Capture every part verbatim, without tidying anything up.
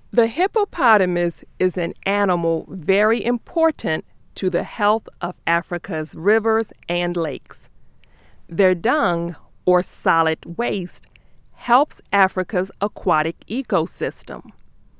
The hippopotamus is an animal very important to the health of Africa's rivers and lakes. Their dung, or solid waste, helps Africa's aquatic ecosystem.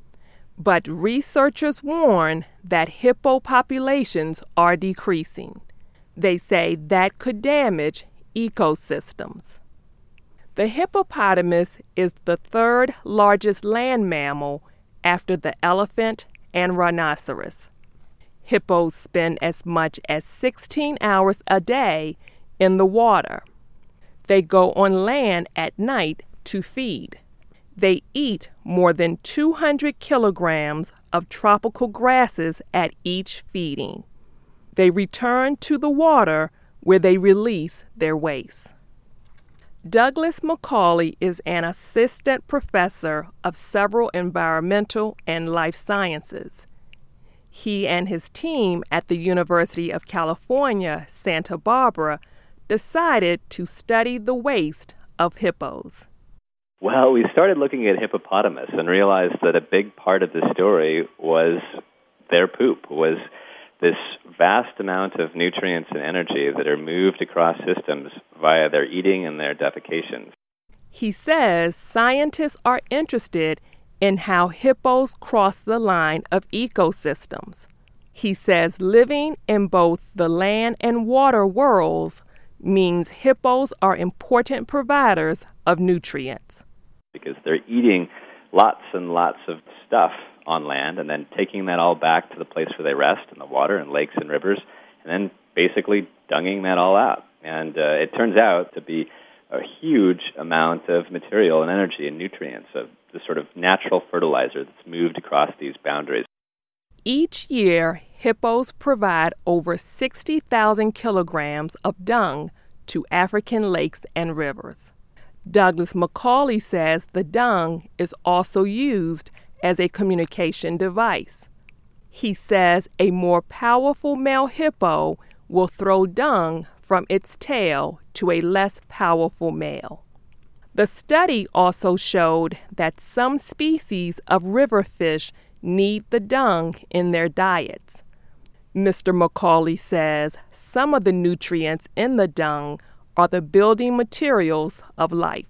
But researchers warn that hippo populations are decreasing. They say that could damage ecosystems. The hippopotamus is the third largest land mammal after the elephant and rhinoceros. Hippos spend as much as sixteen hours a day in the water. They go on land at night to feed. They eat more than two hundred kilograms of tropical grasses at each feeding. They return to the water where they release their waste. Douglas Macaulay is an assistant professor of several environmental and life sciences. He and his team at the University of California, Santa Barbara, decided to study the waste of hippos. Well, we started looking at hippopotamus and realized that a big part of the story was their poop, was this vast amount of nutrients and energy that are moved across systems via their eating and their defecations. He says scientists are interested in how hippos cross the line of ecosystems. He says living in both the land and water worlds means hippos are important providers of nutrients. Because they're eating lots and lots of stuff on land and then taking that all back to the place where they rest in the water and lakes and rivers, and then basically dunging that all out. And uh, it turns out to be a huge amount of material and energy and nutrients, of the sort of natural fertilizer that's moved across these boundaries. Each year, hippos provide over sixty thousand kilograms of dung to African lakes and rivers. Douglas Macaulay says the dung is also used as a communication device. He says a more powerful male hippo will throw dung from its tail to a less powerful male. The study also showed that some species of river fish need the dung in their diets. Mister Macaulay says some of the nutrients in the dung are the building materials of life.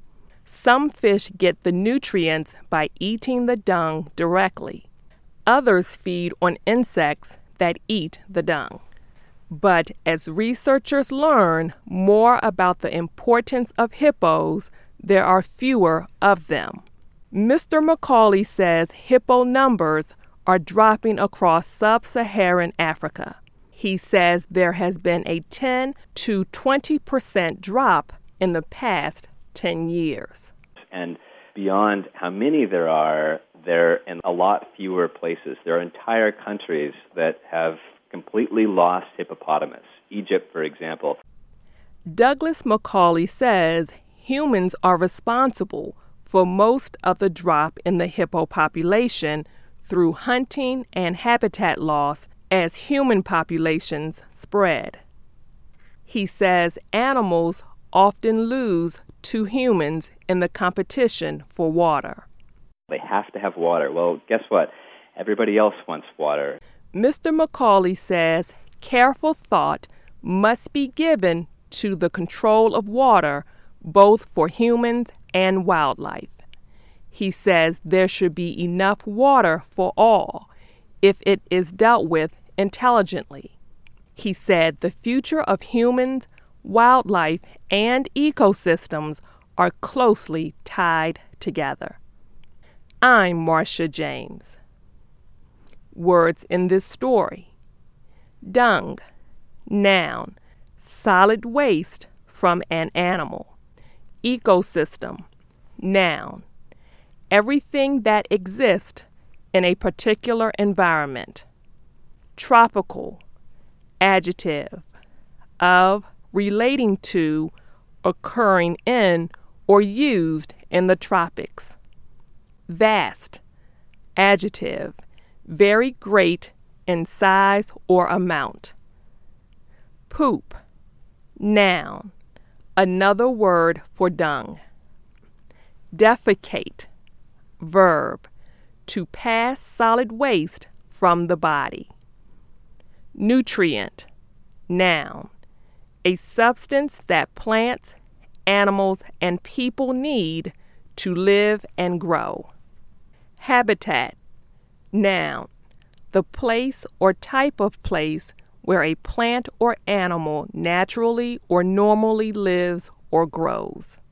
Some fish get the nutrients by eating the dung directly. Others feed on insects that eat the dung. But as researchers learn more about the importance of hippos, there are fewer of them. Mister Macaulay says hippo numbers are dropping across sub-Saharan Africa. He says there has been a ten to twenty percent drop in the past ten years. And beyond how many there are, they're in a lot fewer places. There are entire countries that have completely lost hippopotamus. Egypt, for example. Douglas Macaulay says humans are responsible for most of the drop in the hippo population through hunting and habitat loss as human populations spread. He says animals often lose to humans in the competition for water. They have to have water. Well, guess what? Everybody else wants water. Mister Macaulay says careful thought must be given to the control of water, both for humans and wildlife. He says there should be enough water for all if it is dealt with intelligently. He said the future of humans, wildlife, and ecosystems are closely tied together. I'm Marcia James. Words in this story: dung, noun, solid waste from an animal. Ecosystem, noun, everything that exists in a particular environment. Tropical, adjective, of, relating to, occurring in, or used in the tropics. Vast, adjective, very great in size or amount. Poop, noun, another word for dung. Defecate, verb, to pass solid waste from the body. Nutrient, noun, a substance that plants, animals, and people need to live and grow. Habitat, noun, the place or type of place where a plant or animal naturally or normally lives or grows.